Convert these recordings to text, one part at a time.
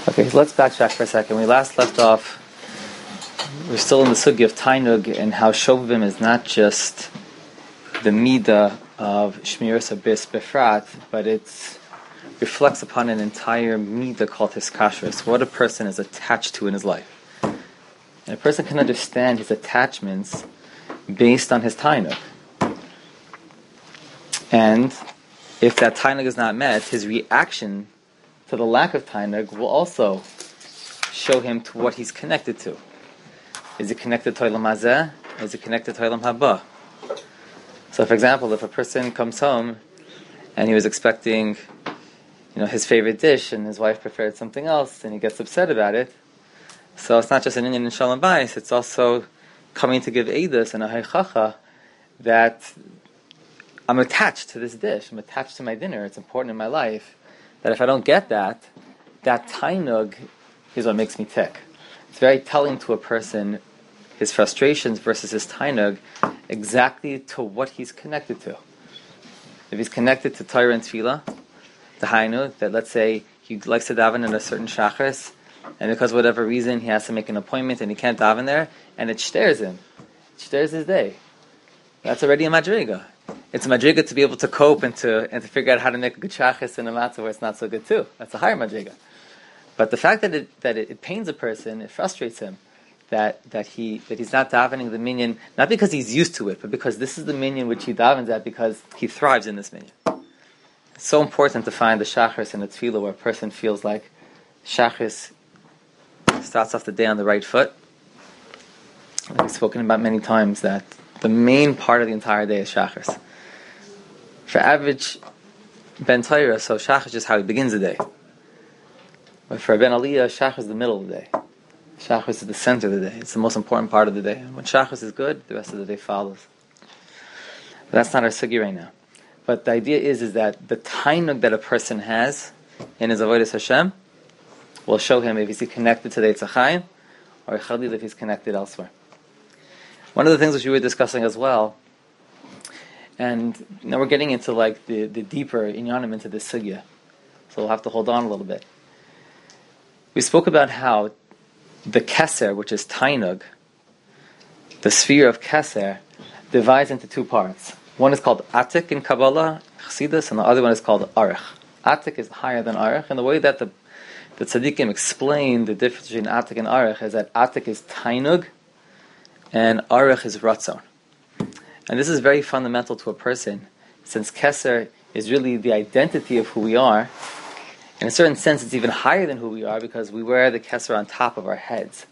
Okay, let's backtrack for a second. We last left off, we're still in the sugi of Tainug and how Shovim is not just the midah of Shmiras Abis Befrat, but it reflects upon an entire midah called Hiskashrus, what a person is attached to in his life. And a person can understand his attachments based on his Tainug. And if that Tainug is not met, his reaction to the lack of Tainug will also show him to what he's connected to. Is he connected to Olam Hazeh? Is he connected to Olam Haba? So, for example, if a person comes home and he was expecting, his favorite dish, and his wife preferred something else, and he gets upset about it, so it's not just an Indian in Shalom Bayis, it's also coming to give Eidos and a Haychacha that I'm attached to this dish, I'm attached to my dinner, it's important in my life, that if I don't get that tainug is what makes me tick. It's very telling to a person, his frustrations versus his tainug, exactly to what he's connected to. If he's connected to Torah and Tefillah, the hainu, that let's say he likes to daven in a certain shachris, and because of whatever reason he has to make an appointment and he can't daven there, and it shtares him. It shtares his day. That's already a madriga. It's a madriga to be able to cope and to figure out how to make a good shachris in a matzah where it's not so good too. That's a higher madriga. But the fact that it pains a person, it frustrates him, that he's not davening the minyan, not because he's used to it, but because this is the minyan which he davens at because he thrives in this minyan. It's so important to find the shachris and the tefillah where a person feels like shachris starts off the day on the right foot. We've spoken about many times that the main part of the entire day is shachris. For average Ben Torah, so shachris is just how he begins the day. But for Ben Aliyah, shachris is the middle of the day. Shachris is the center of the day. It's the most important part of the day. And when shachris is good, the rest of the day follows. But that's not our sugi right now. But the idea is that the tainug that a person has in his avodas Hashem will show him if he's connected to the Eitz HaChaim or Chalil if he's connected elsewhere. One of the things which we were discussing as well, and now we're getting into like the deeper inyanim into this sugya, so we'll have to hold on a little bit. We spoke about how the keser, which is tainug, the sphere of keser, divides into two parts. One is called atik in Kabbalah, Chassidus, and the other one is called arich. Atik is higher than arich, and the way that the tzaddikim explain the difference between atik and arich is that atik is tainug, and arich is ratzon. And this is very fundamental to a person, since keser is really the identity of who we are. In a certain sense, it's even higher than who we are because we wear the keser on top of our heads.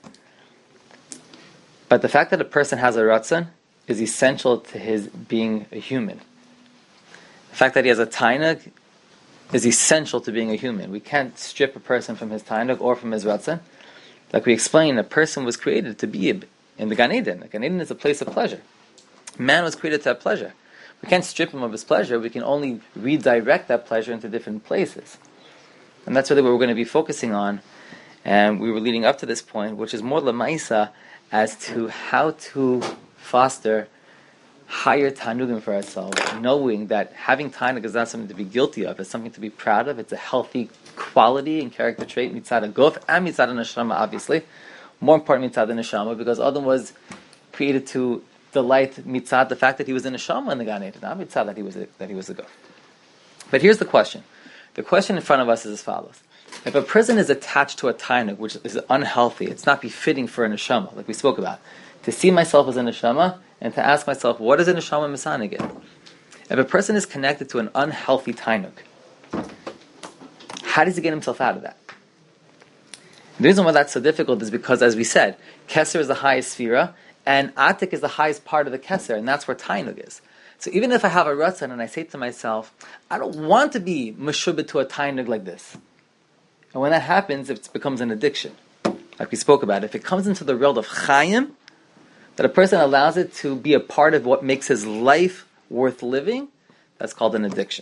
But the fact that a person has a ratzon is essential to his being a human. The fact that he has a tainug is essential to being a human. We can't strip a person from his tainug or from his ratzon. Like we explained, a person was created to be in the Gan Eden. The Gan Eden is a place of pleasure. Man was created to have pleasure. We can't strip him of his pleasure. We can only redirect that pleasure into different places. And that's really what we're going to be focusing on. And we were leading up to this point, which is more lemaisa as to how to foster higher tanugim for ourselves, knowing that having tainug is not something to be guilty of, it's something to be proud of. It's a healthy quality and character trait, mitzad guf and mitzad neshama, obviously. More important mitzad neshama, because Adam was created to delight mitzad the fact that he was in neshama in the Gan Eden, not mitzad that he was a guf. But here's the question. The question in front of us is as follows. If a person is attached to a tainug, which is unhealthy, it's not befitting for a neshama, like we spoke about, to see myself as a neshama and to ask myself, what is a neshama misanig in? If a person is connected to an unhealthy tainug, how does he get himself out of that? The reason why that's so difficult is because, as we said, keser is the highest sphera, and atik is the highest part of the keser, and that's where tainug is. So even if I have a ratzon and I say to myself, I don't want to be meshubit to a tainug like this. And when that happens, it becomes an addiction. Like we spoke about, if it comes into the world of chayim, that a person allows it to be a part of what makes his life worth living, that's called an addiction.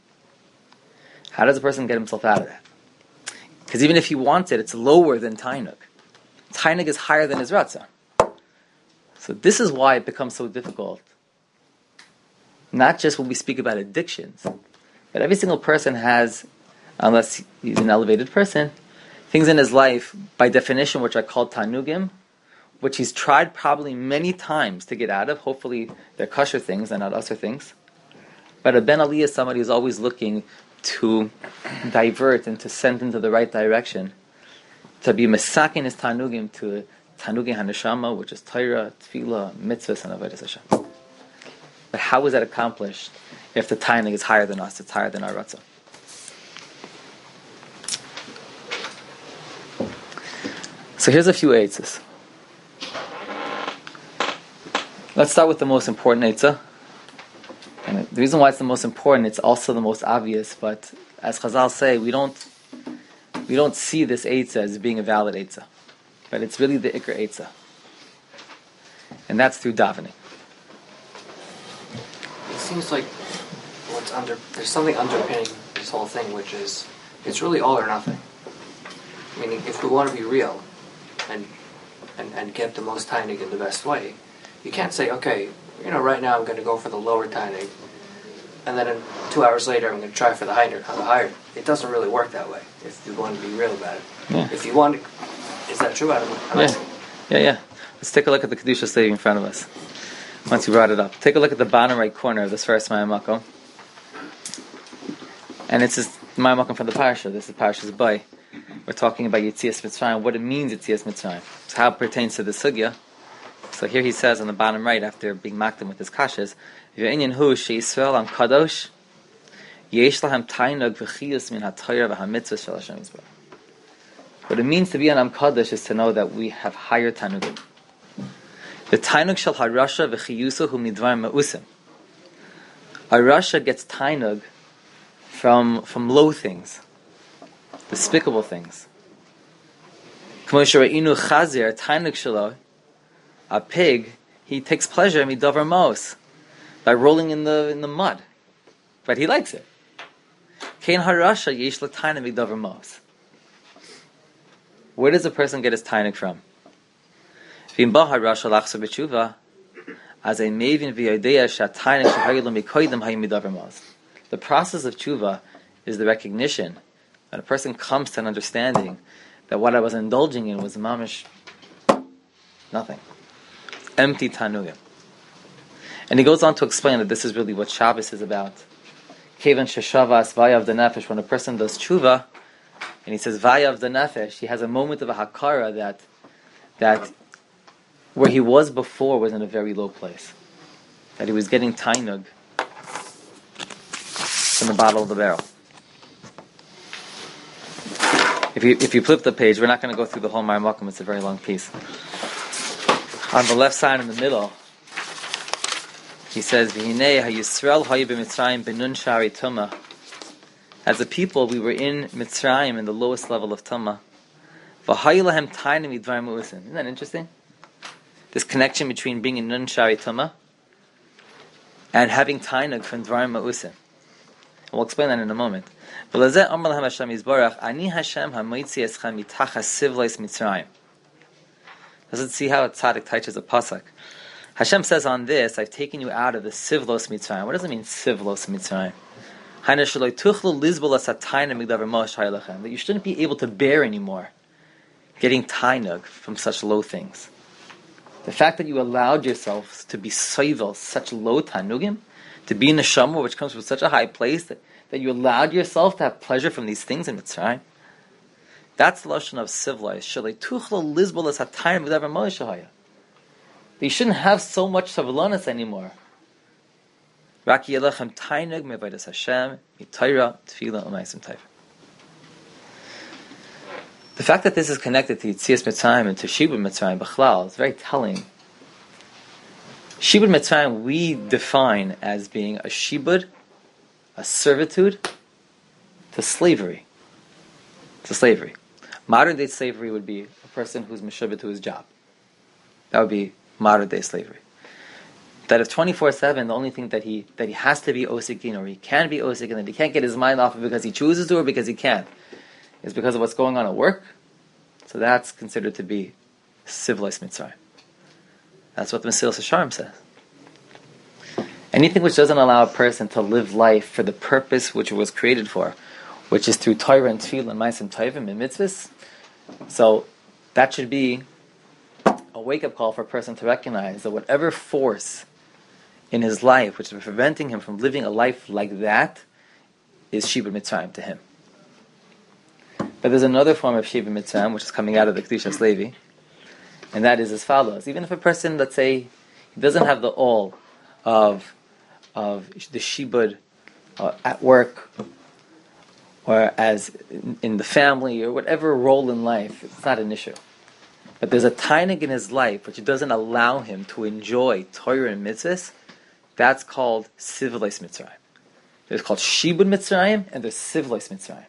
How does a person get himself out of that? Because even if he wants it, it's lower than tainug. Tainug is higher than his ratzon. So this is why it becomes so difficult. Not just when we speak about addictions, but every single person has, unless he's an elevated person, things in his life, by definition, which are called tanugim, which he's tried probably many times to get out of. Hopefully they're kosher things and not usher things. But a Ben Ali is somebody who's always looking to divert and to send into the right direction, to be mesakin his tanugim to tanugim haneshama, which is Torah, tefillah, mitzvahs, and avodas Hashem. But how is that accomplished if the tainug is higher than us, it's higher than our ratzah? So here's a few eitzes. Let's start with the most important eitzah. And the reason why it's the most important, it's also the most obvious, but as Chazal say, we don't see this eitzah as being a valid eitzah. But it's really the ikr eitzah. And that's through davening. It seems like there's something underpinning this whole thing, which is, it's really all or nothing. Meaning, if we want to be real, and get the most tainig in the best way, you can't say, okay, right now I'm going to go for the lower tainig, and then 2 hours later I'm going to try for the higher. It doesn't really work that way, if you want to be real about it. Yeah. If you want to, is that true? Yeah. Let's take a look at the Kedusha Slavy in front of us. Once you brought it up. Take a look at the bottom right corner of this first Mayamakom. And it's just Mayamakom from the Parasha. This is Parasha's Bay. We're talking about Yetzias Mitzrayim, what it means Yetzias Mitzrayim. So how it pertains to the Sugya. So here he says on the bottom right, after being mocked with his kashas, V'inyan hu she'Yisrael am kadosh, yesh lahem tainug v'chiyus min ha'torah v'ha'mitzvah shel Hashem Yisrael. What it means to be an am kadosh is to know that we have higher tainugim. The tainug shel harasha v'chiyusu hu midvar ma'usim. A rasha gets tainug from low things, despicable things. K'mo she'ra'inu chazir tainug shelo, a pig, he takes pleasure in midavar mos, by rolling in the mud, but he likes it. Kein harasha yesh l'tainug midavar mos. Where does a person get his tainug from? V'im ba harasha lachzor b'tshuva, as a mevin v'yodea sha'tainug shehayu lo mikoydem hayu midavar mos. The process of tshuva is the recognition that a person comes to an understanding that what I was indulging in was mamish nothing. Empty tanugim. And he goes on to explain that this is really what Shabbos is about. Kevan sheshavas vayav the nefesh, when a person does tshuva, and he says vayav the nefesh, he has a moment of a hakara that where he was before was in a very low place. That he was getting tainug from the bottom of the barrel. If you flip the page, we're not going to go through the whole Mayamakom, it's a very long piece. On the left side in the middle, he says, V'hinei ha'Yisrael hayu b'Mitzrayim b'nun shari tumah. As a people, we were in Mitzrayim in the lowest level of tumah. V'hayu lahem tainug midvar ma'usim. Isn't that interesting? This connection between being in nun shari tumah and having tainug from dvarim ma'usim. We'll explain that in a moment. V'lazeh amar lahem Hashem Yisborach, Ani Hashem ha'moitzi eschem mitachas sivlois Mitzrayim. Let's see how a tzaddik teaches a pasuk. Hashem says on this, I've taken you out of the sivlos Mitzrayim. What does it mean, sivlos Mitzrayim? That you shouldn't be able to bear anymore getting tainug from such low things. The fact that you allowed yourselves to be soivel, such low tanugim, to be in a neshama which comes from such a high place, that you allowed yourself to have pleasure from these things in Mitzrayim. That's the lashon of sivla. You shouldn't have so much savlanis anymore. The fact that this is connected to Yetzias Mitzrayim and to Shibud Mitzrayim B'chlal is very telling. Shibud Mitzrayim we define as being a shibud, a servitude, to slavery. To slavery. Modern day slavery would be a person who's meshubed to his job. That would be modern day slavery. That if 24/7 the only thing that he has to be osikin, or he can be osikin, that he can't get his mind off of because he chooses to or because he can't, is because of what's going on at work. So that's considered to be civilized Mitzrayim. That's what the Mesilas Yesharim says. Anything which doesn't allow a person to live life for the purpose which it was created for, which is through Torah and Tefillah and Ma'asim Tovim and Mitzvahs, So that should be a wake-up call for a person to recognize that whatever force in his life which is preventing him from living a life like that is Shibud Mitzrayim to him. But there's another form of Shibud Mitzrayim which is coming out of the Kedushas Levi, and that is as follows. Even if a person, let's say, he doesn't have the all of the Shibud at work or as in the family or whatever role in life, it's not an issue. But there's a tainig in his life which doesn't allow him to enjoy Torah and mitzvahs. That's called Sivleis Mitzrayim. There's called Shibud Mitzrayim and there's Sivleis Mitzrayim.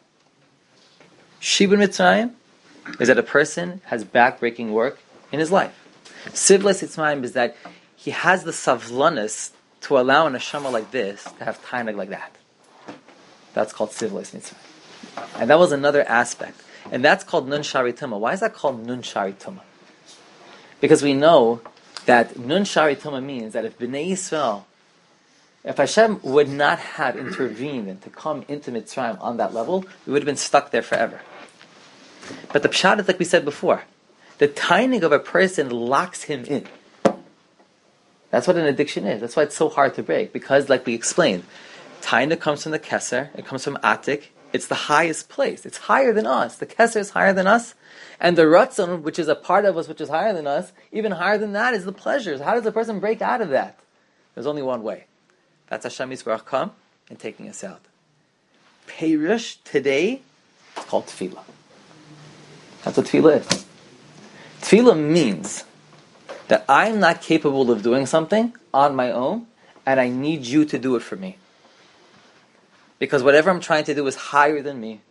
Shibud Mitzrayim is that a person has backbreaking work in his life. Sivleis Mitzrayim is that he has the savlanus to allow a neshama like this to have tainig like that. That's called Sivleis Mitzrayim. And that was another aspect. And that's called Nun Shari Tumah. Why is that called Nun Shari Tumah? Because we know that Nun Shari Tumah means that if Bnei Yisrael, if Hashem would not have intervened and to come into Mitzrayim on that level, we would have been stuck there forever. But the pshat is like we said before. The tainig of a person locks him in. That's what an addiction is. That's why it's so hard to break. Because, like we explained, tainig comes from the keser, it comes from atik. It's the highest place. It's higher than us. The keser is higher than us. And the ratzon, which is a part of us which is higher than us, even higher than that is the pleasures. How does a person break out of that? There's only one way. That's Hashem Yisbarach come and taking us out. Perush today, it's called tefillah. That's what tefillah is. Tefillah means that I'm not capable of doing something on my own, and I need you to do it for me. Because whatever I'm trying to do is higher than me.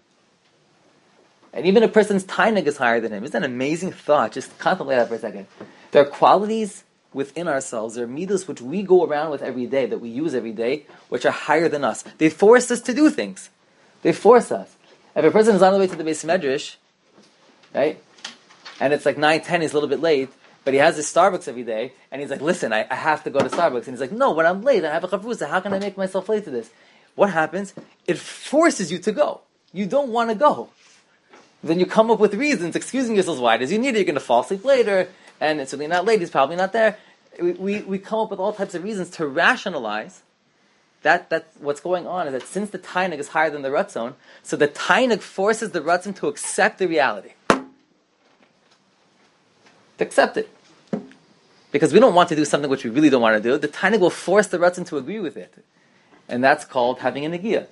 And even a person's tainig is higher than him. Isn't that an amazing thought? Just contemplate that for a second. There are qualities within ourselves, there are midos which we go around with every day, that we use every day, which are higher than us. They force us to do things. They force us. If a person is on the way to the Beis Medrash, right, and it's like 9:10, he's a little bit late, but he has his Starbucks every day, and he's like, listen, I have to go to Starbucks. And he's like, no, when I'm late, I have a chavrusa. How can I make myself late to this? What happens? It forces you to go. You don't want to go. Then you come up with reasons, excusing yourselves why it is you need it. You're going to fall asleep later, and it's really not late, he's probably not there. We come up with all types of reasons to rationalize that what's going on is that since the tainig is higher than the ratzon, so the tainig forces the ratzon to accept the reality. To accept it. Because we don't want to do something which we really don't want to do. The tainig will force the ratzon to agree with it. And that's called having a negiah.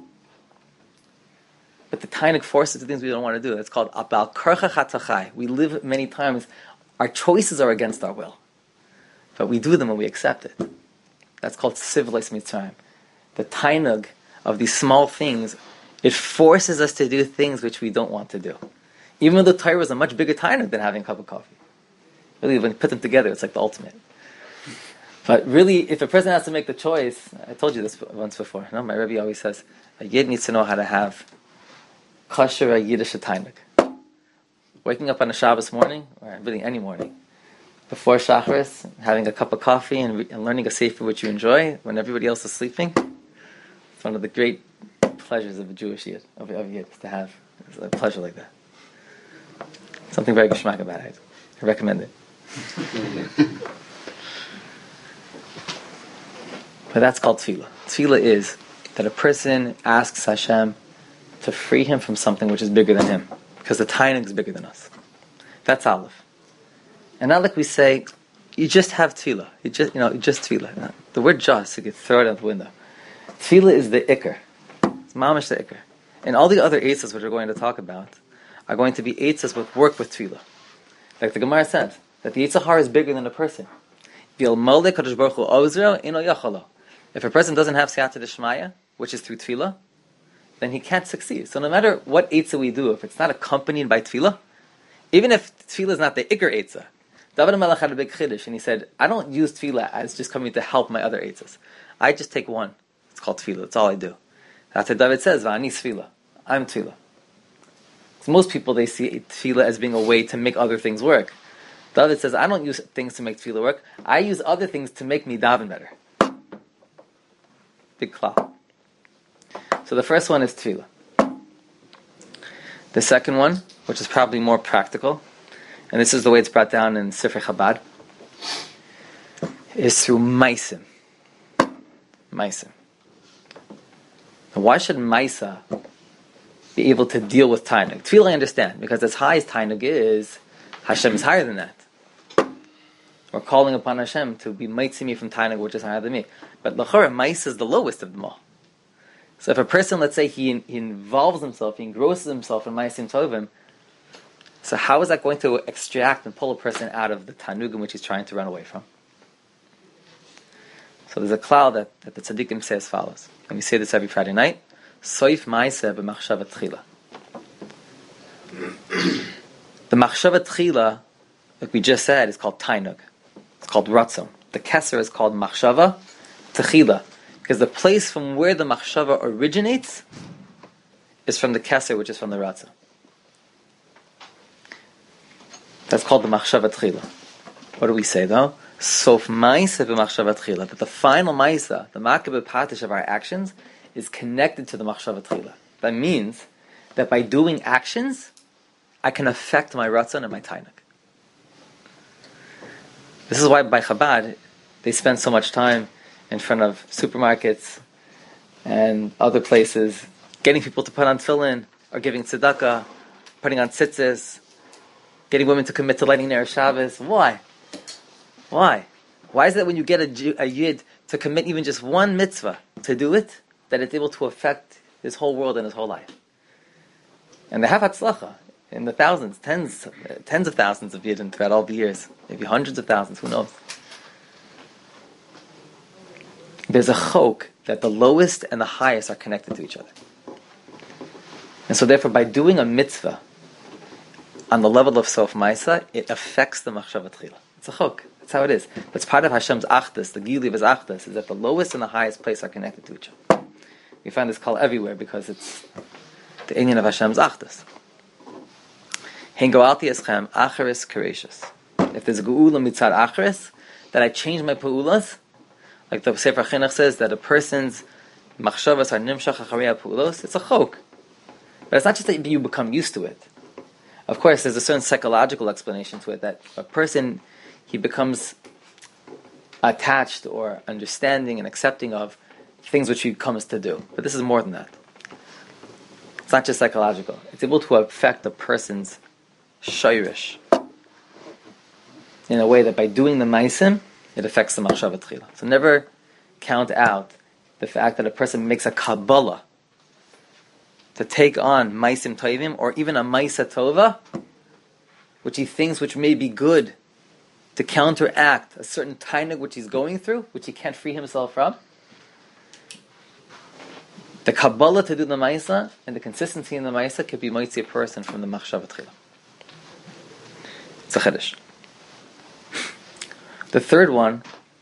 But the tainig forces the things we don't want to do. That's called abal karcha chatachai. We live many times, our choices are against our will. But we do them and we accept it. That's called Sivleis Mitzrayim. The tainig of these small things, it forces us to do things which we don't want to do. Even though the Torah is a much bigger tainig than having a cup of coffee. Really, when you put them together, it's like the ultimate. But really, if a person has to make the choice, I told you this once before. No, my Rebbe always says, a yid needs to know how to have kosher Yiddish tainig. Waking up on a Shabbos morning, or really any morning, before Shacharis, having a cup of coffee and learning a sefer which you enjoy when everybody else is sleeping, it's one of the great pleasures of a Jewish yid, of yid, to have a pleasure like that. Something very geschmack about it. I recommend it. But that's called tefillah. Tefillah is that a person asks Hashem to free him from something which is bigger than him. Because the tainig is bigger than us. That's Aleph. And not like we say, you just have tefillah. You just tefillah. No. The word just, you could throw it out the window. Tefillah is the ikr. It's mamish the ikr. And all the other eitzas which we're going to talk about are going to be eitzas with work with tefillah. Like the Gemara says, that the Yetzer Hara is bigger than a person. If a person doesn't have siyata d'shmaya, which is through tefillah, then he can't succeed. So no matter what eitzah we do, if it's not accompanied by tefillah, even if tefillah is not the ikr eitzah, David HaMelech had a big chiddush, and he said, I don't use tefillah as just coming to help my other eitzahs. I just take one. It's called tefillah. That's all I do. That's what David says, Va'ani tefillah. I'm tefillah. So most people, they see tefillah as being a way to make other things work. David says, I don't use things to make tefillah work. I use other things to make me daven better. Big klal. So the first one is tefillah. The second one which is probably more practical, and this is the way it's brought down in Sifrei Chabad, is through Maisim. Maisim. Now, why should Maisa be able to deal with Tainug? Tefillah I understand, because as high as Tainug is, Hashem is higher than that. We're calling upon Hashem to be Maitzi me from Tainug, which is higher than me. But L'chora, Maisa is the lowest of them all. So if a person, let's say, he involves himself, he engrosses himself in Maisim Tovim, so how is that going to extract and pull a person out of the Tanug in which he's trying to run away from? So there's a cloud that the tzaddikim say as follows, and we say this every Friday night: Soif Maaseh b'machshava tchila. The machshava tchila, like we just said, is called Tainug. It's called Ratzon. The Keser is called machshava tchila, because the place from where the machshava originates is from the Keser, which is from the Ratzon. That's called the machshava tchila. What do we say though? Sof ma'isa b'machshava tchila. That the final ma'isa, the makabeh patish of our actions, is connected to the machshava tchila. That means that by doing actions, I can affect my ratzon and my tainuk. This is why by Chabad, they spend so much time in front of supermarkets and other places, getting people to put on tefillin, or giving tzedakah, putting on tzitzis, getting women to commit to lighting their Shabbos. Why? Why? Why is it that when you get a yid to commit even just one mitzvah to do it, that it's able to affect his whole world and his whole life? And they have hatzlacha in the thousands, tens of thousands of yidden throughout all the years, maybe hundreds of thousands, who knows? There's a chok that the lowest and the highest are connected to each other. And so therefore, by doing a mitzvah on the level of Sof Maisa, it affects the machshava tchila. It's a chok. That's how it is. That's part of Hashem's achdus. The gili of his achdus is that the lowest and the highest place are connected to each other. We find this call everywhere because it's the inyan of Hashem's achdus. Hengoalti eschem acharis kareishus. If there's a geula mitzad acharis, that I change my peulas, like the Sefer Chinuch says, that a person's machshavas are nimshach acharei peulos, it's a chok. But it's not just that you become used to it. Of course, there's a certain psychological explanation to it, that a person, he becomes attached or understanding and accepting of things which he comes to do. But this is more than that. It's not just psychological. It's able to affect a person's shayrish in a way that by doing the maisim, it affects the machshava tchila. So never count out the fact that a person makes a kabbalah to take on maisim tovim, or even a maisa tova, which he thinks which may be good to counteract a certain tainug which he's going through, which he can't free himself from. The kabbalah to do the maisa and the consistency in the maisa could be moitzi a person from the machshava tchila. It's a chiddush. The third one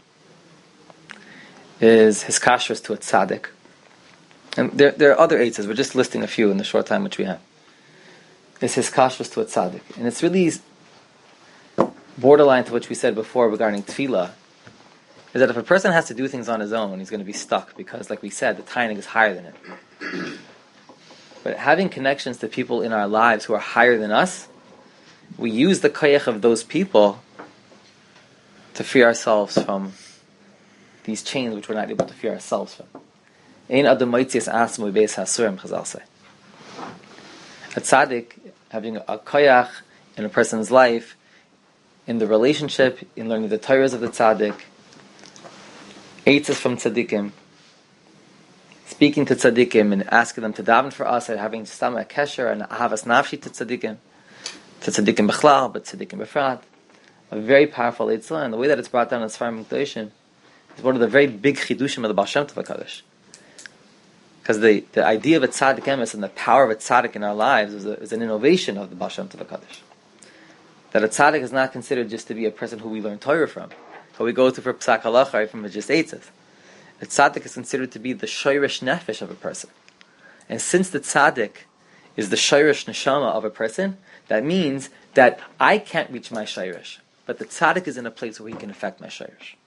is his kashrus to a tzaddik. And there are other eitzes. We're just listing a few in the short time which we have. It's his kashrus to a tzaddik. And it's really borderline to what we said before regarding tefillah, is that if a person has to do things on his own, he's going to be stuck because, like we said, the tainug is higher than him. But having connections to people in our lives who are higher than us, we use the koyach of those people to free ourselves from these chains which we're not able to free ourselves from. Ein adam moitzias asmu beis hasurim, Chazal say. A tzaddik, having a koyach in a person's life, in the relationship, in learning the Torahs of the tzaddik, eitzes from tzaddikim, speaking to tzaddikim and asking them to daven for us, and having stam a kesher and ahavas nafshi to tzaddikim bechlal, but tzaddikim befrat. A very powerful eitzah, and the way that it's brought down in Sfarim Mikdashim is one of the very big chidushim of the Baal Shem Tov HaKadosh. Because the idea of a tzaddik emes and the power of a tzaddik in our lives is an innovation of the Baal Shem Tov HaKadosh. That a tzaddik is not considered just to be a person who we learn Torah from, who we go to for psak halacha, from just eitzes. A tzaddik is considered to be the shoyrish nefesh of a person. And since the tzaddik is the shoyrish neshama of a person, that means that I can't reach my shoyrish, but the tzaddik is in a place where he can affect my shoyrish.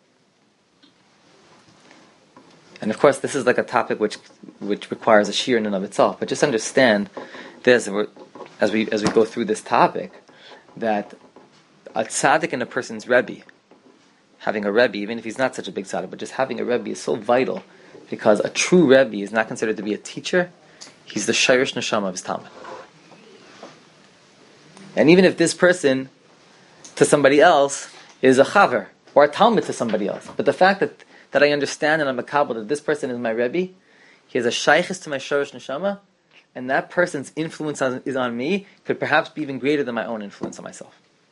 And of course, this is like a topic which requires a shir in and of itself. But just understand this: as we go through this topic, that a tzaddik in a person's rebbe, having a rebbe, even if he's not such a big tzaddik, but just having a rebbe is so vital, because a true rebbe is not considered to be a teacher; he's the shayrish neshama of his talmud. And even if this person to somebody else is a chaver or a talmud to somebody else, but the fact that I understand and I'm a kabbalah that this person is my rebbe, he has a shaykhis to my shayrish neshama, and that person's influence is on me could perhaps be even greater than my own influence on myself.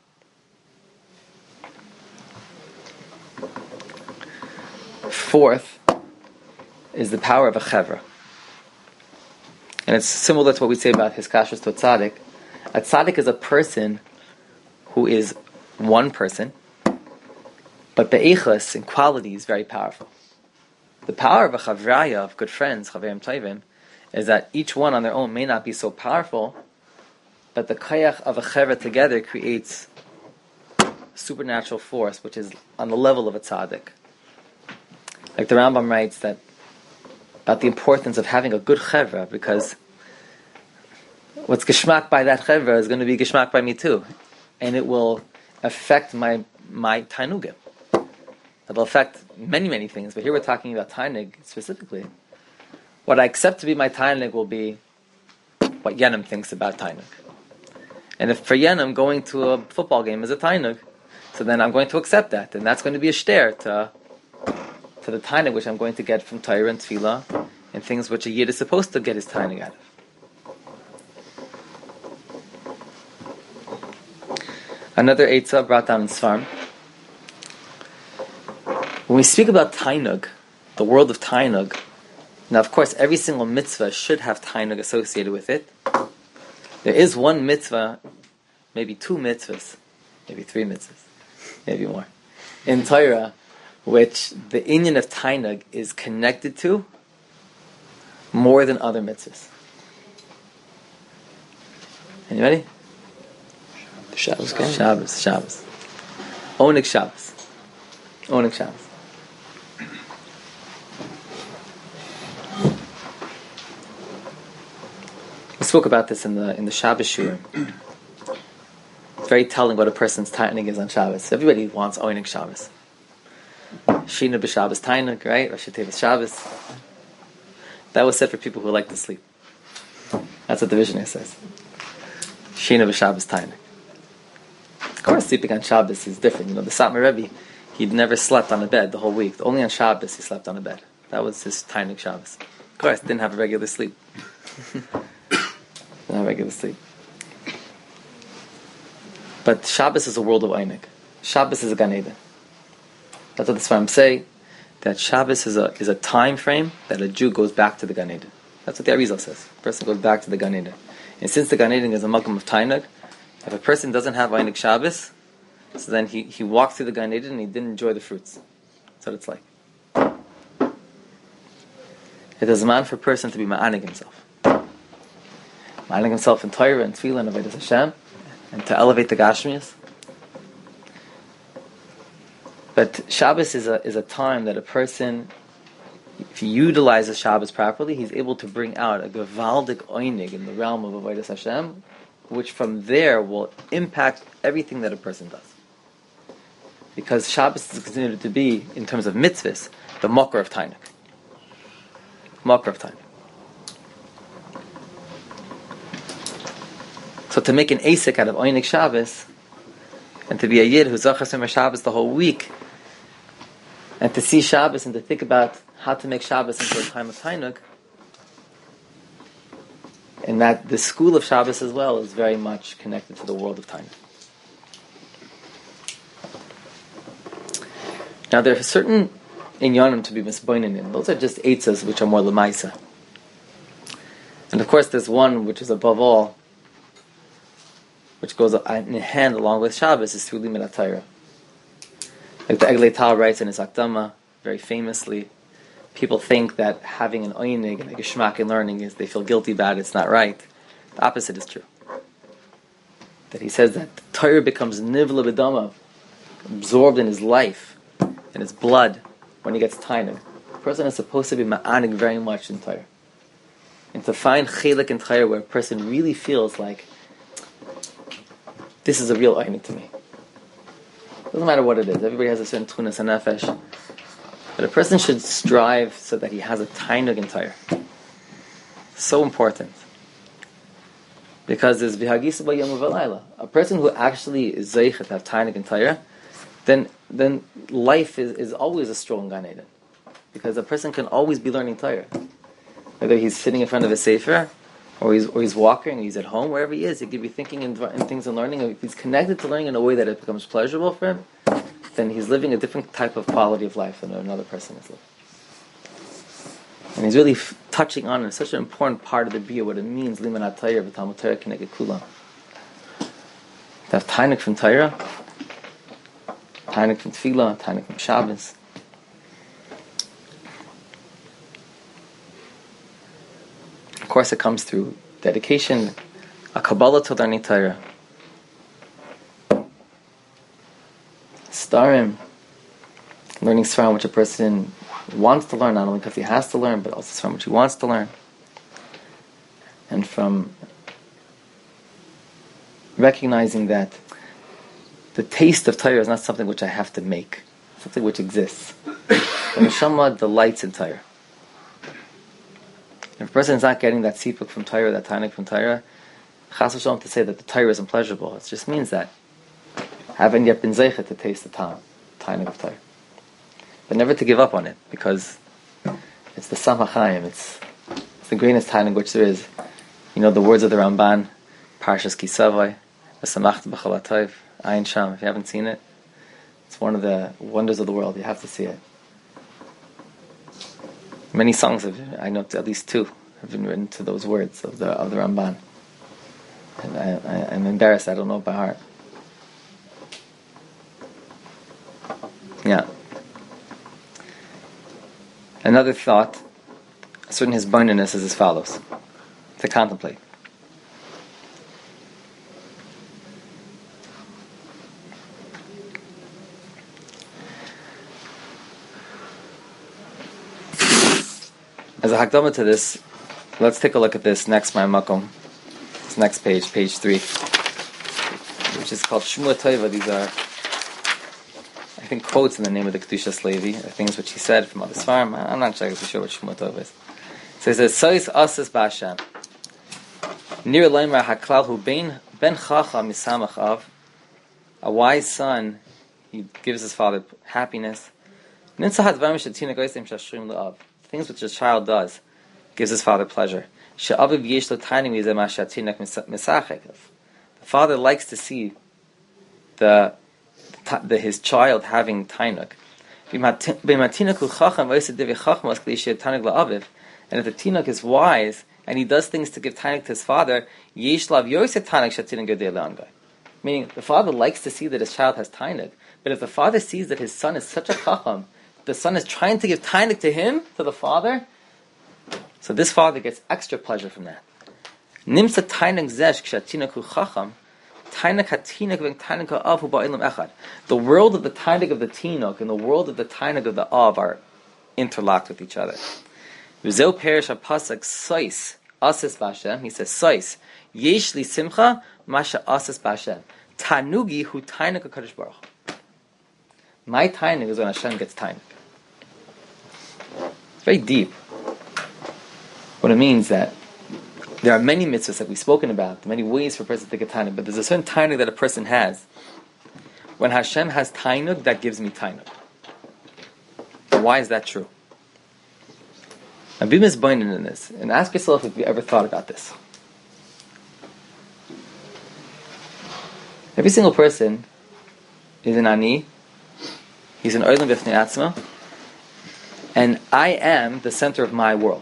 Fourth is the power of a chevra. And it's similar to what we say about his kashas to a tzaddik. A tzaddik is a person who is one person, but be'echas in quality is very powerful. The power of a chavraya, of good friends, chaverim tovim, is that each one on their own may not be so powerful, but the kayach of a chevra together creates a supernatural force, which is on the level of a tzaddik. Like the Rambam writes that about the importance of having a good chevra, because what's geschmack by that chevra is going to be geschmack by me too, and it will affect my tainugim. It'll affect many things, but here we're talking about tainug specifically. What I accept to be my tainug will be what Yenim thinks about tainug. And if for Yenim going to a football game is a tainug, so then I'm going to accept that, and that's going to be a shter to the tainug which I'm going to get from Torah and Tefillah, and things which a Yid is supposed to get his tainug out of. Another Eitzah brought down in Sfarm. When we speak about tainug, the world of tainug, now of course every single mitzvah should have tainug associated with it. There is one mitzvah, maybe two mitzvahs, maybe three mitzvahs, maybe more, in Torah, which the inyan of tainug is connected to more than other mitzvahs. Anybody? Shabbos. Shabbos. Oneg Shabbos. We spoke about this in the Shabbos shiur. It's very telling what a person's tainug is on Shabbos. Everybody wants Oneg Shabbos. Shina b'Shabbos tainug, right? Rosh Hashanah Shabbos. That was said for people who like to sleep. That's what the Mishnah says. Shina b'Shabbos tainug. Of course, sleeping on Shabbos is different. The Satmar Rebbe, he'd never slept on a bed the whole week. Only on Shabbos he slept on a bed. That was his tainug Shabbos. Of course, didn't have a regular sleep. But Shabbos is a world of Einig. Shabbos is a Gan Eden. That's what the Sfarim say, that Shabbos is a time frame that a Jew goes back to the Gan Eden. That's what the Arizal says. A person goes back to the Gan Eden. And since the Gan Eden is a Makom of Tainug, if a person doesn't have Einig Shabbos, so then he walked through the Gan Eden and he didn't enjoy the fruits. That's what it's like. It is a man for a person to be ma'anig himself. Ma'anig himself in Torah and Tefillah and Avodas Hashem, and to elevate the Gashmias. But Shabbos is a time that a person, if he utilizes Shabbos properly, he's able to bring out a gevaldik oinig in the realm of Avodas Hashem, which from there will impact everything that a person does. Because Shabbos is considered to be, in terms of mitzvahs, the makor of tainug. So to make an asik out of Oinig Shabbos, and to be a Yid who's Zachar Shabbos the whole week, and to see Shabbos and to think about how to make Shabbos into a time of Tainug, and that the school of Shabbos as well is very much connected to the world of Tainug. Now there are certain inyanim to be misboinin in. Those are just eitzas which are more lemaisa. And of course there's one which is above all, which goes in hand along with Shabbos, is through Limud HaTorah. Like the Eglei Tal writes in his Akdama, very famously, people think that having an oinig and a geshmak in learning is, they feel guilty about it, it's not right. The opposite is true. That he says that Torah becomes nivla b'dama, absorbed in his life, in his blood, when he gets tainug. The person is supposed to be ma'anig very much in Torah. And to find chelik in Torah where a person really feels like this is a real einig to me. Doesn't matter what it is. Everybody has a certain tunas and nefesh. But a person should strive so that he has a tainug in Torah. So important. Because there's v'hagisa b'yom v'layla. A person who actually is zeichet to have tainug in Torah, then life is always a strong Gan Eden. Because a person can always be learning Torah. Whether he's sitting in front of a sefer, or he's walking, or he's at home, wherever he is, he could be thinking in things and learning. If he's connected to learning in a way that it becomes pleasurable for him, then he's living a different type of quality of life than another person is living. And he's really touching on such an important part of the Biyah, what it means, Limanat Torah, V'Talmud Torah Keneged Kulam. To have Tainuk from Torah, Tainuk from Tefillah, Tainuk from Shabbos. Of course, it comes through dedication, a Kabbalah to learning Torah. Starim, learning Sfarim which a person wants to learn, not only because he has to learn, but also Sfarim which he wants to learn. And from recognizing that the taste of Torah is not something which I have to make, something which exists. The Neshama delights in Torah. If a person is not getting that sipuk from Torah, that tainuk from Torah, chas v'shalom to say that the Torah isn't pleasurable, it just means that I haven't yet been zeichet to taste the tainuk of Torah. But never to give up on it, because it's the Samach Chaim, it's the greatest tainuk which there is. You know the words of the Ramban, Parshas Kisavai, V'samachta b'chol ha'tov, Ayin Sham. If you haven't seen it, it's one of the wonders of the world. You have to see it. Many songs I know at least 2 have been written to those words of the Ramban. And I'm embarrassed, I don't know it by heart. Yeah. Another thought, a certain hisbonenus is as follows: to contemplate. As a hakdama to this, let's take a look at this next Ma'amakom. This next page, page 3, which is called Shmua Tova. These are, I think, quotes in the name of the Kedushas Levi, things which he said from other Sfarim. I'm not exactly sure what Shmua Tova is. So he says, Sois Asas Ba'Hashem Nir Leimer HaKlal Hu Ben Chacham Misamach Av. A wise son, he gives his father happiness. Ninsahat Vamish Atina Goysim Shashrim La'av. Things which a child does gives his father pleasure. The father likes to see his child having tainuk. And if the tinuk is wise and he does things to give tainuk to his father, meaning the father likes to see that his child has tainuk. But if the father sees that his son is such a chacham, the son is trying to give tainuk to him, to the father, so this father gets extra pleasure from that. Nimsa tainuk zesh kshatinuk hu chacham, tainuk hatinuk v'tainuk ha'av hu ba'ilam echad. The world of the tainuk of the tinuk and the world of the tainuk of the av are interlocked with each other. V'zeu perish ha'pasak sois asis b'Hashem. He says sois yesh li simcha masha asis b'Hashem. Tanugi hu tainuk ha'kadosh baruch. My tainuk is when Hashem gets tainuk. It's very deep. What it means that there are many mitzvahs that we've spoken about, many ways for a person to get tainuk, but there's a certain tainuk that a person has. When Hashem has tainuk, that gives me tainuk. And why is that true? Now be misbinded in this, and ask yourself if you ever thought about this. Every single person is an ani, he's an oilam b'fnei atzma, and I am the center of my world.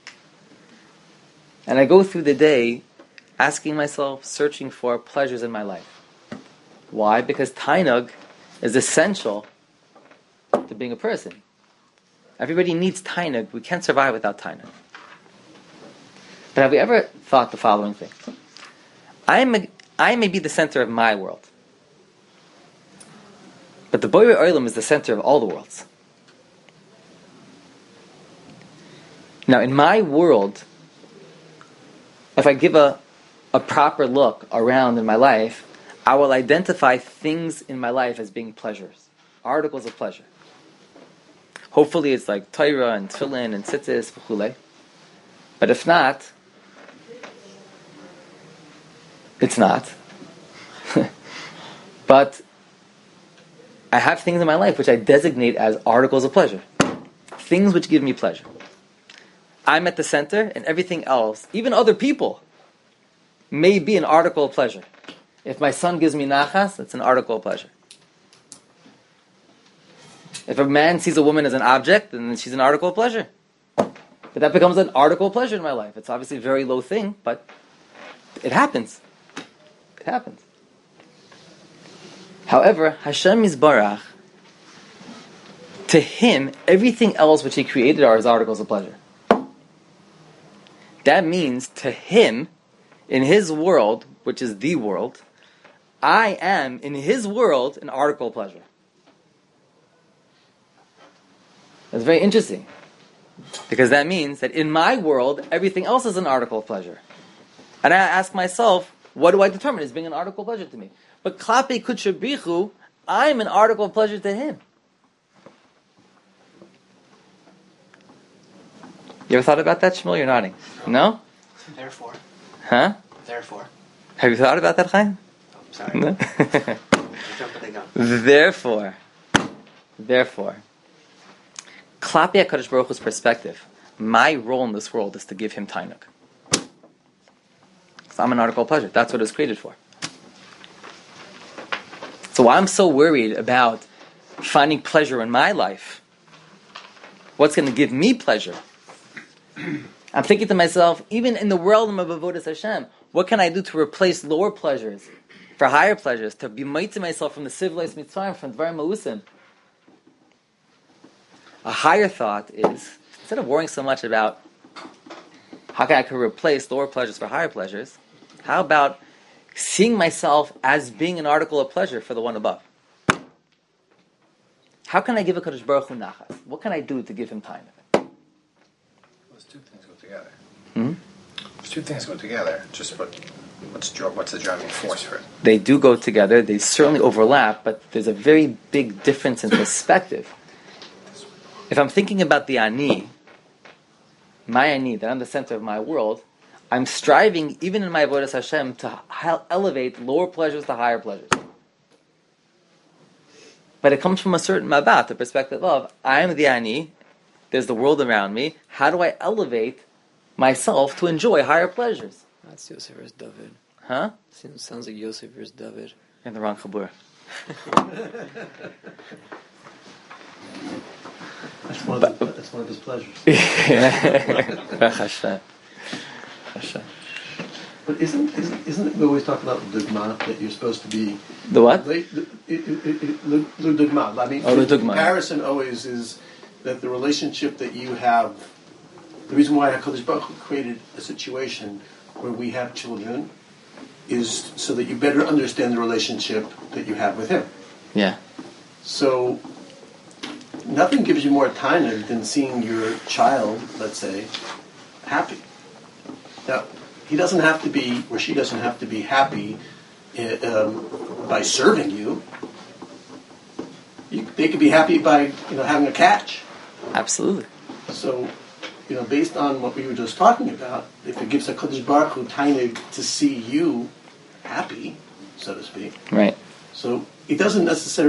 And I go through the day asking myself, searching for pleasures in my life. Why? Because tainug is essential to being a person. Everybody needs tainug. We can't survive without tainug. But have we ever thought the following thing? I may be the center of my world. But the Borei Olam is the center of all the worlds. Now, in my world, if I give a proper look around in my life, I will identify things in my life as being pleasures, articles of pleasure. Hopefully it's like Torah and Tefillin and Tzitzis, v'chulei. But if not, it's not. But I have things in my life which I designate as articles of pleasure. Things which give me pleasure. I'm at the center, and everything else, even other people, may be an article of pleasure. If my son gives me nachas, it's an article of pleasure. If a man sees a woman as an object, then she's an article of pleasure. But that becomes an article of pleasure in my life. It's obviously a very low thing, but it happens. It happens. However, Hashem Yisbarach, to Him, everything else which He created are His articles of pleasure. That means to Him, in His world, which is the world, I am, in His world, an article of pleasure. That's very interesting. Because that means that in my world, everything else is an article of pleasure. And I ask myself, what do I determine as being an article of pleasure to me? But Klape Kutshabrichu, I'm an article of pleasure to Him. You ever thought about that, Shmuel? You're nodding. No? Therefore. Huh? Therefore. Have you thought about that, Chaim? Oh, sorry. No? Jumping the gun. Therefore, Klape HaKadosh Baruch Hu's perspective, my role in this world is to give Him tainuk. So I'm an article of pleasure. That's what it was created for. So I'm so worried about finding pleasure in my life. What's going to give me pleasure? I'm thinking to myself, even in the world of Avodas Hashem, what can I do to replace lower pleasures for higher pleasures? To be made to myself from the civilized mitzvahs, from Dvarim Ma'usim. A higher thought is, instead of worrying so much about how can I replace lower pleasures for higher pleasures, how about seeing myself as being an article of pleasure for the one above? How can I give a Kadosh Baruch Hu nachas? What can I do to give Him time? Those two things go together. Hmm? Those two things go together. Just what's the driving force for it? They do go together. They certainly overlap, but there's a very big difference in perspective. If I'm thinking about the ani, my ani, that I'm the center of my world, I'm striving, even in my avodas Hashem, to elevate lower pleasures to higher pleasures. But it comes from a certain mabat, the perspective of, I am the ani, there's the world around me, how do I elevate myself to enjoy higher pleasures? That's Yosef versus David. Huh? Sounds like Yosef versus David. You're in the wrong chabur. That's one of his pleasures. But isn't it we always talk about dugma, that you're supposed to be The what? Le dugma. I mean, Oh, le the dugma. comparison always is that the relationship that you have. The reason why HaKadosh Baruch Hu created a situation where we have children is so that you better understand the relationship that you have with Him. Yeah. So nothing gives you more tainug than seeing your child, let's say, happy. Now, he doesn't have to be, or she doesn't have to be happy by serving you. They could be happy by having a catch. Absolutely. So, based on what we were just talking about, if it gives HaKadosh Baruch Hu tainug to see you happy, so to speak. Right. So it doesn't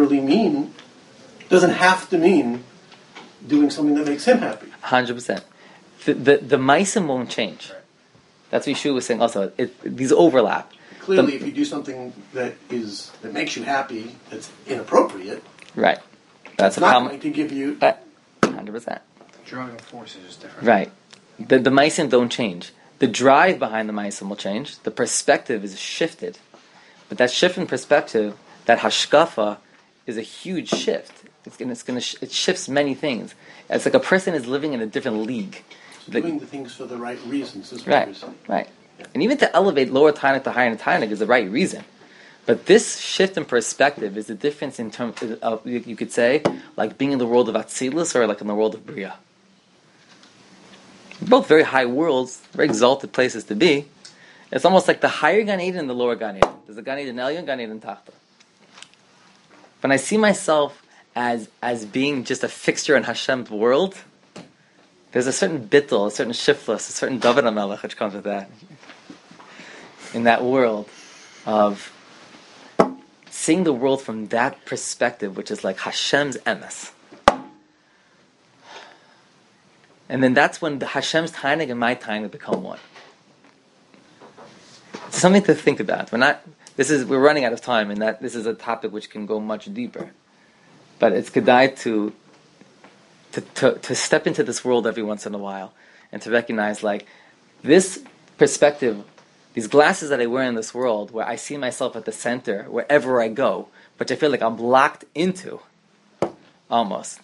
have to mean doing something that makes him happy. 100%. The meisim won't change. That's what Yeshua was saying also. These overlap. Clearly, if you do something that makes you happy, that's inappropriate. Right. That's it's a not problem. going to give you. 100%. The driving force is just different. Right. The meisim don't change. The drive behind the meisim will change. The perspective is shifted. But that shift in perspective, that hashkafa, is a huge shift. It shifts many things. It's like a person is living in a different league. Doing the things for the right reasons is what you're saying. Right. And even to elevate lower tainuk to higher tainuk is the right reason. But this shift in perspective is the difference in terms of, you could say, like being in the world of Atzilus or like in the world of Bria. Both very high worlds, very exalted places to be. It's almost like the higher Gan Eden and the lower Gan Eden. There's a Gan Eden Elyon, Gan Eden Tachta. When I see myself as being just a fixture in Hashem's world, there's a certain bittul, a certain shiftless, a certain David HaMelech which comes with that. In that world of seeing the world from that perspective, which is like Hashem's emes. And then that's when the Hashem's Tainig and my Tainig become one. It's something to think about. We're running out of time, and that this is a topic which can go much deeper. But it's kedai to step into this world every once in a while and to recognize, like, this perspective, these glasses that I wear in this world, where I see myself at the center wherever I go, but I feel like I'm locked into, almost.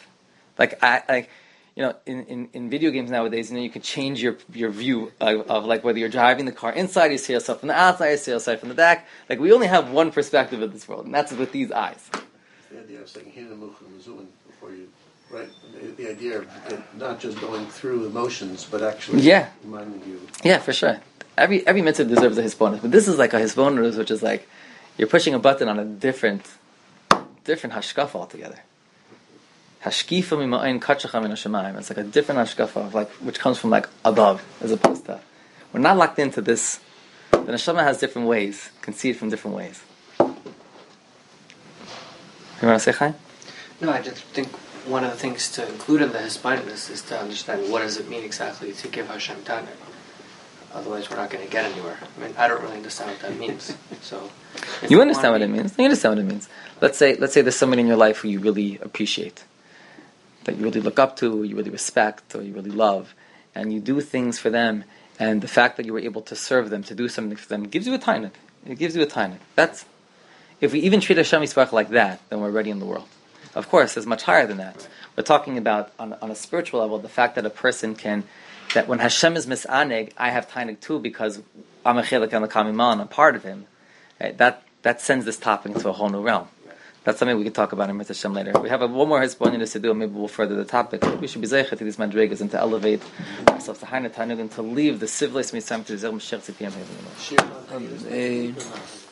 In video games nowadays, you can change your view of like whether you're driving the car inside, you see yourself from the outside, you see yourself from the back. Like, we only have one perspective of this world, and that's with these eyes. The idea of saying before you, right? The idea of it not just going through emotions, but actually reminding you. Yeah, for sure. Every mitzvah deserves a hisbonus, but this is like a hisbonus, which is like you're pushing a button on a different hashkafa altogether. Hashkifa mima'ayin katshacham min hashemayim. It's like a different hashkafa of like which comes from like above, as opposed to we're not locked into this. The neshama has different ways, can see it from different ways. You want to say, Chaim? No, I just think one of the things to include in the hisbonus is to understand what does it mean exactly to give Hashem Tanakh. Otherwise, we're not going to get anywhere. I mean, I don't really understand what that means. So, you understand what it means. You understand what it means. Let's say there's somebody in your life who you really appreciate, that you really look up to, you really respect, or you really love, and you do things for them. And the fact that you were able to serve them, to do something for them, gives you a tainik. It gives you a tainik. That's, if we even treat Hashem Yisparach like that, then we're already in the world. Of course, it's much higher than that. We're talking about on a spiritual level, the fact that a person can. That when Hashem is misaneg, I have tainig too because I'm a chelik and a kamiman, I'm part of Him. Right? That sends this topic into a whole new realm. That's something we can talk about in Mitzvah Hashem later. We have one more hisbonus to do, and maybe we'll further the topic. We should be zeichet to these madrigas and to elevate ourselves to higher tainig and to leave the civilized mitzvah to the Zer Mashiach Tzipiyam.